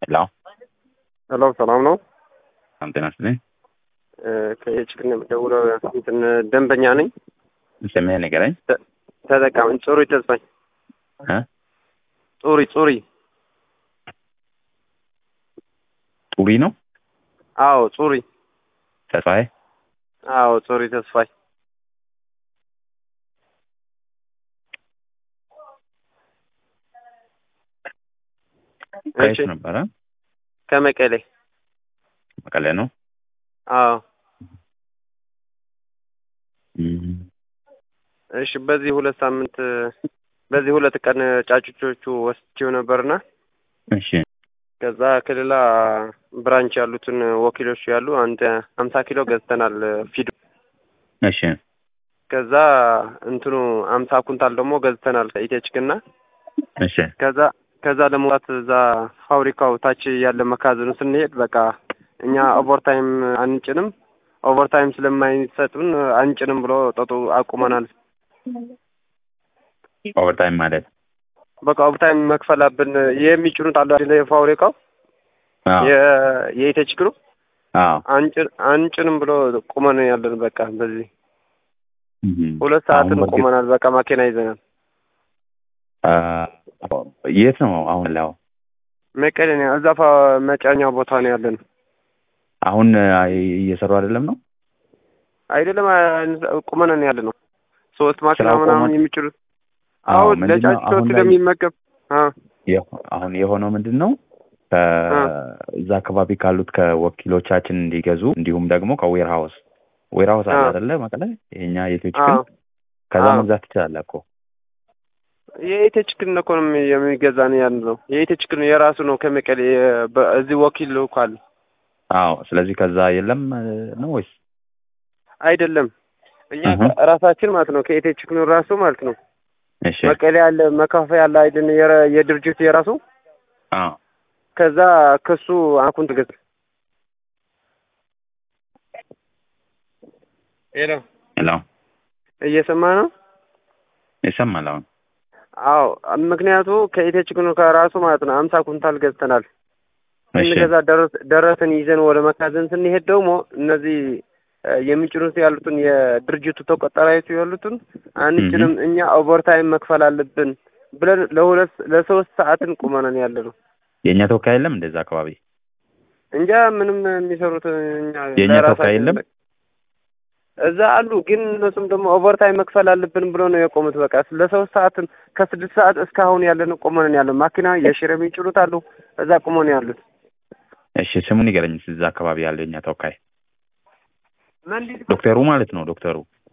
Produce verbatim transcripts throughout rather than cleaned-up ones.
ሄሎ ሄሎ ሰላም ነው። ሰላም ጤና ይስጥልኝ። ከችግር የምደውለው እንትን ደንበኛ ነኝ። ስምህን ንገረኝ። ተጠቃሚ ጹሪ ተስፋኝ እ ጹሪ ጹሪ ጡሪ ነው? አዎ ጹሪ ተስፋዬ? አዎ ጹሪ ተስፋይ። ከየት ነበረ? ከመቀሌ። መቀሌ ነው? አዎ። እም እሺ በዚህ ሁለት ሳምንት በዚህ ሁለት ቀን ጫጩቶቹ ወስጄው ነበርና እሺ ከዛ ከሌላ ብራንች ያሉትን ወኪሎች ያሉ አንድ ሀምሳ ኪሎ ገዝተናል ፊድ። እሺ ከዛ እንትኑ ሀምሳ ኩንታል ደግሞ ገዝተናል ከኢቴችክና እሺ ከዛ ከዛ ለመውጣት እዛ ፋብሪካው ታች ያለ መካዝኑ ስንሄድ በቃ እኛ ኦቨርታይም አንጭንም ኦቨርታይም ስለማይሰጡን አንጭንም ብሎ ጦጡ አቁመናል። ኦቨርታይም ማለት በቃ ኦቨርታይም መክፈል አለብን የሚጭኑት አለ አይደል ፋብሪካው አዎ የ የኢቴችክሩ አዎ አንጭን አንጭንም ብሎ ቁመን ያለን በቃ በዚህ እም ሁለት ሰዓትን ቁመናል። በቃ ማኪና ይዘናል። አ የት ነው አሁን ያለው? መቀሌ ነው። እዛ መጫኛ ቦታ ነው ያለን። አሁን እየሰሩ አይደለም ነው? አይደለም ቁመናን ያለ ነው። ሶስት ማኪና ምናምን የሚጭሩት አዎ አሁን ለጫጩቶቹ ለሚመገብ አ አሁን የሆነው ምንድነው? ከዛ አካባቢ ካሉት ከወኪሎቻችን እንዲገዙ እንዲሁም ደግሞ ከዌር ሃውስ ዌር ሃውስ አለ አይደለ መቀሌ የኛ የኢቴችክን ከዛ መግዛት ትችላለህ እኮ። የኢቴችክን እኮ ነው የሚገዛን ያለው የኢቴችክን የራሱ ነው ከመቀሌ እዚህ ወኪል ልኳል። አዎ ስለዚህ ከዛ የለም ነው ወይስ? አይደለም እኛ ራሳችን ማለት ነው ከኢቴችክን ራሱ ማለት ነው። እሺ መቀሌ ያለ መካፈያ ያለ አይደል የድርጅት የራሱ አዎ ከዛ ከሱ አኩንት ገዝ ሄሎ ሄሎ እየሰማ ነው? ይሰማል አሁን? አዎ ምክንያቱ ከኢቴችክን ከራሱ ማለት ነው ሀምሳ ኩንታል ገዝተናል። እንገዛ ደረስ ደረሰን ይዘን ወደ መካዘን ስንሄድ ደግሞ እነዚህ የሚጭኑት ያሉትን የድርጅቱ ተቆጣጣሪዎች ያሉትን አንጭንም እኛ ኦቨርታይም መክፈል አለብን ብለን ለሁለት ለሶስት ሰዓትን ቁመናን ያለ ነው። የኛ ተወካይ የለም እንደዛ አካባቢ? እንጃ ምንም የሚሰሩት እኛ የኛ ተወካይ የለም እዛ አሉ። ግን እነሱም ደግሞ ኦቨርታይም መክፈል አለብን ብሎ ነው የቆሙት። በቃ ለሶስት ሰዓትን ከስድስት ሰዓት እስካሁን ያለን ቆመን ያለው ማኪና የሽረ የሚጭኑት አሉ እዛ ቆመን ያሉት። እሺ ስሙን ንገረኝ እዛ አካባቢ ያለው የኛ ተወካይ። ዶክተሩ ማለት ነው ዶክተሩ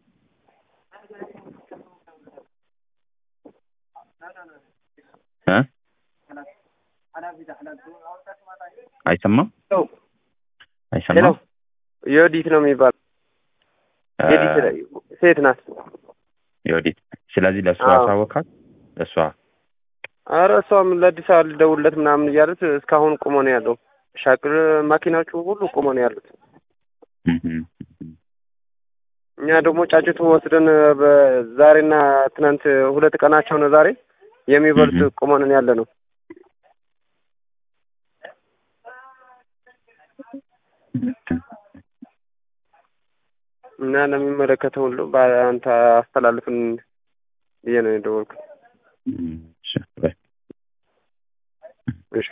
እ አይሰማም አይሰማም ዮዲት ነው የሚባል ዮዲት ሴት ናት ዮዲት። ስለዚህ ለሷ አሳወቃት ለሷ? ኧረ እሷም ለአዲስ አበባ ልደውልለት ምናምን እያሉት እስካሁን ቆሞ ነው ያለው። ሻቅር ማኪናዎቹ ሁሉ ቆሞ ነው ያሉት። እኛ ደግሞ ጫጩቱ ወስደን በዛሬና ትናንት ሁለት ቀናቸው ነው ዛሬ የሚበልጥ ቆመን ያለ ነው። እና ለሚመለከተው ሁሉ በአንተ አስተላልፍን ብዬ ነው የደወልኩት። እሺ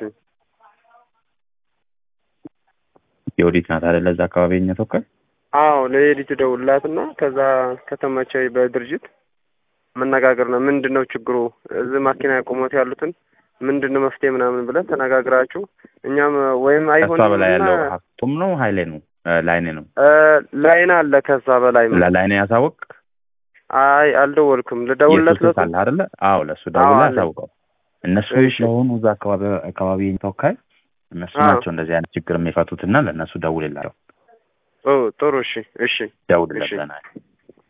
የወዲት ናት አይደል እዛ አካባቢ የኛ ተወካይ? አዎ ለዮዲት ደውልላትና ከዛ ከተመቸው በድርጅት መነጋገር ነው። ምንድነው ችግሩ እዚህ ማኪና ያቆሙት ያሉትን ምንድነው መፍትሄ ምናምን ብለን ተነጋግራችሁ እኛም ወይም አይሆንም ከዛ በላይ ያለው ሀብቱም ነው ኃይሌ ነው ላይኔ ነው ላይና አለ ከዛ በላይ ነው ላይኔ ያሳውቅ። አይ አልደወልኩም ልደውልለት ነው አይደል? አዎ ለሱ ደውልለት ያሳውቀው። እነሱ ስለሆኑ እዛ አካባቢ አካባቢ ተወካይ እነሱ ናቸው እንደዚህ አይነት ችግር የሚፈቱትና ለእነሱ ደውልላቸው። ኦ ጥሩ እሺ እሺ ደውልለት ለና